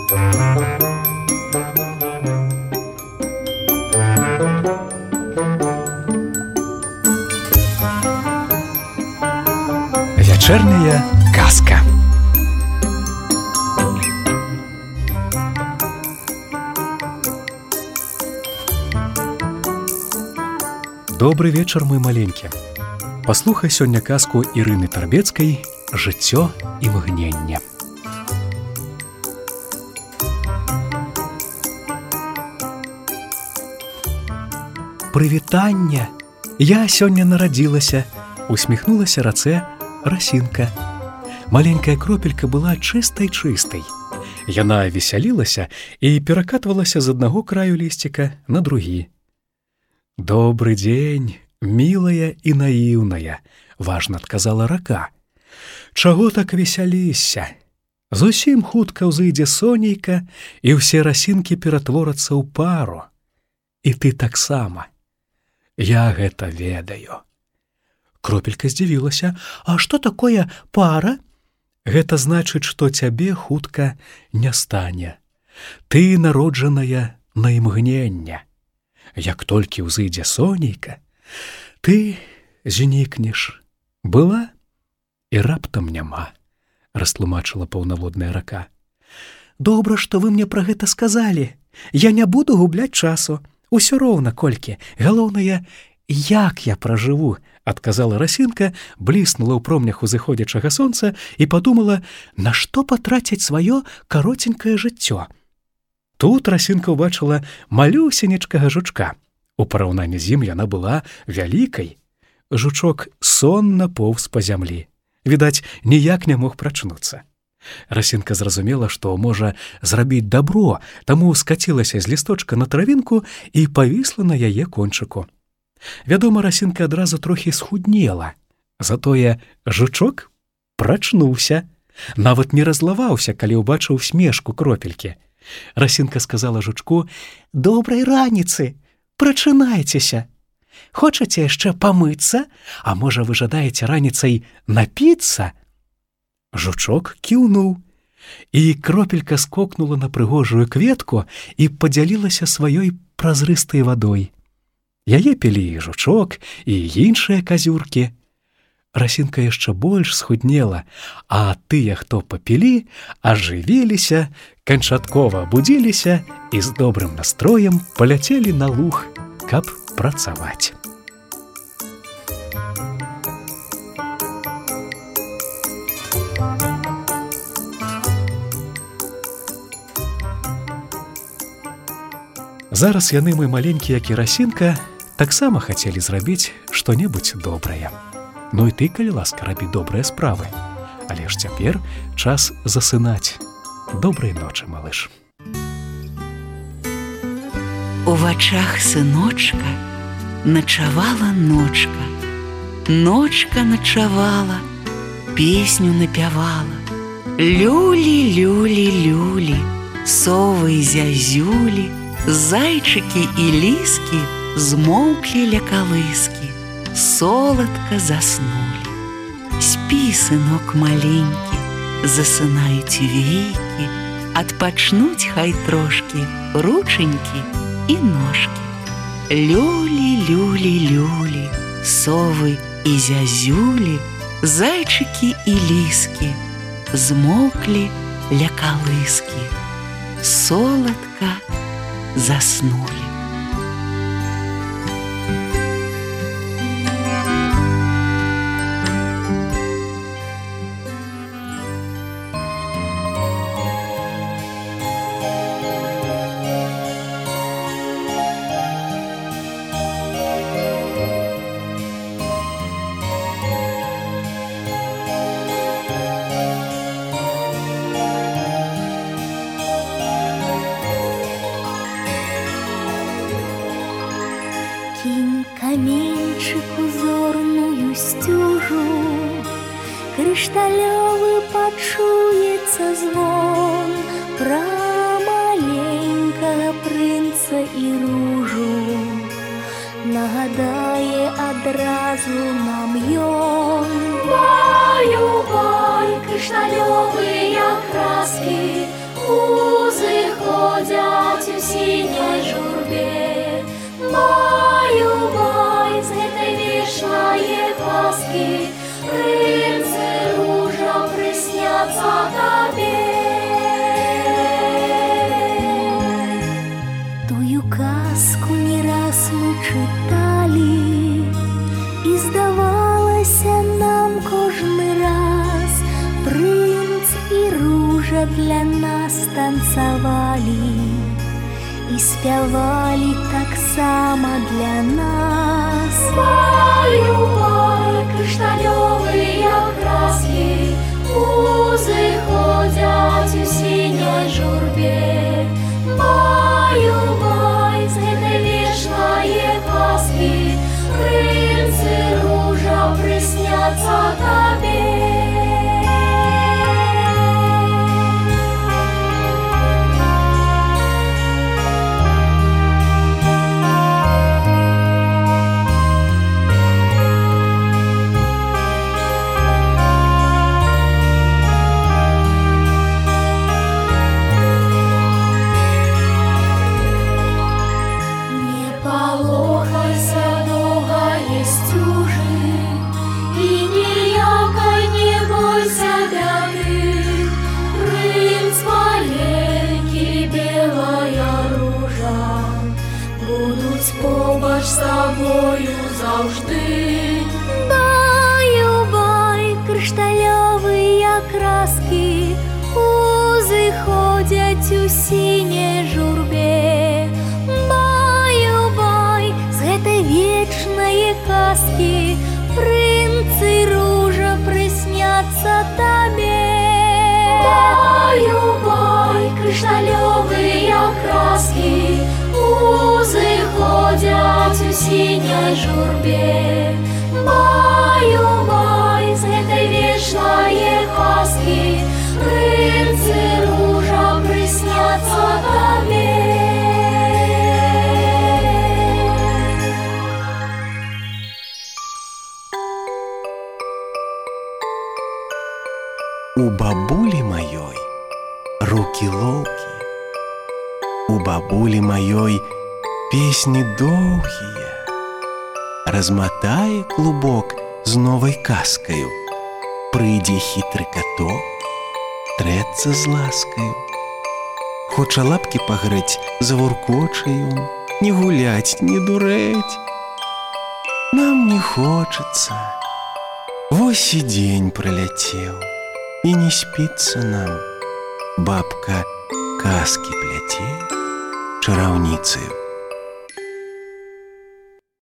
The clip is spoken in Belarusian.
Вечерняя казка. Добрый вечар, мой маленькі. Паслухай сёння казку Ірыны Тарбецкай «Жыццё імгнення». Прывітанне! Я сёння нарадзілася, усміхнулася рацэ Расінка. Маленькая кропелька была чыстай-чыстай. Яна весялілася і перакатвалася з аднаго краю лісціка на другі. «Добрый дзень, мілая і наіўная», — важна адказала рака. «Чаго так весяліся? Зусім хутка ўзыдзе сонейка, і ўсе расінкі ператворацца ў пару. І ты таксама. Я гэта ведаю». Кропелька здзівілася. «А што такое пара?» «Гэта значыць, што цябе хутка не стане. Ты народжаная на імгнення. Як толькі ўзыдзе сонейка, ты знікнеш. Была і раптам няма», — растлумачыла паўнаводная рака. «Добра, што вы мне пра гэта сказалі. Я не буду губляць часу. Усё роўна колькі. Галоўнае, як я пражыву», — адказала Расінка, бліснула ў промнях узыходзячага сонца і падумала, на што патраціць сваё кароценькае жыццё. Тут Расінка ўбачыла малюсенечкага жучка. У параўнанні з ім яна была вялікай. Жучок сонна поўз па зямлі. Відаць, ніяк не мог прачнуцца. Расінка зразумела, што можа зрабіць дабро, таму скацілася з лісточка на травінку і павісла на яе кончыку. Вядома, Расінка адразу трохі схуднела. Затое жучок прачнуўся. Нават не разлаваўся, калі ўбачыў смешку кропелькі. Расінка сказала жучку: «Добрай раніцы, прачынайцеся. Хочаце яшчэ памыцца? А можа, вы жадаеце раніцай напіцца?» Жучок кіўнуў, і кропелька скокнула на прыгожую кветку і падзялілася сваёй празрыстай вадой. Яе пілі і жучок, і іншыя казюркі. Расінка яшчэ больш схуднела, а тыя, хто папілі, ажывіліся, канчаткова абудзіліся і з добрым настроем паляцелі на луг, каб працаваць. Зараз яны, мой маленькі, як і Расінка, таксама хацелі зрабіць што-небудзь добрае. Ну і ты, калі ласка, рабі добрыя справы. Але ж цяпер час засынаць. Добрай ночы, малыш. У вачах сыночка начавала ночка. Ночка начавала, песню напявала. Люлі, люлі, люлі, совы, зязюлі, зайчыкі і ліскі змоўклі ля калыскі, соладка заснулі. Спі, сынок маленькі, засынаюць вейкі, адпачнуць хай трошкі ручанькі і ножкі. Люлі, люлі, люлі, совы і зязюлі, зайчыкі і ліскі змоўклі ля калыскі, соладка заснулі. Каменьчик узорную стюжу, крышталёвы пачуецца звон пра маленькага прынца і ружу. Нагадае адразу нам ён. Баю-бай, крышталёвыя краски, раз танцавалі і спявалі таксама для нас. Баю-бай, крышталёвыя краски узыходзяць у сіняй журбе. Баю-бай, з гэтай вечнае казкі прынцы ружа прысняцца табе. Побач з тобою завжди. Баю-бай, крышталёвыя краски узыходзяць у сіняй журбе. Баю-бай, з гэтай вечнае казкі прынцы ружа прысняцца табе. Баю-бай, крышталёвыя краски узыходзяць у сіняй журбе. Баю-бай, з гэтай вечнае казкі прынцы ружа прысняцца табе. У бабулі маёй рукі-лоўкі, у бабулі маёй песні доўгія. Разматае клубок з новай казкаю, прыйдзе хітры каток, трэцца з ласкаю. Хоча лапкі пагрэць, завуркоча ён, не гуляць, не дурэць. Нам не хочацца. Вось і дзень праляцеў, і не спіцца нам. Бабка казкі пляце чараўніцаю.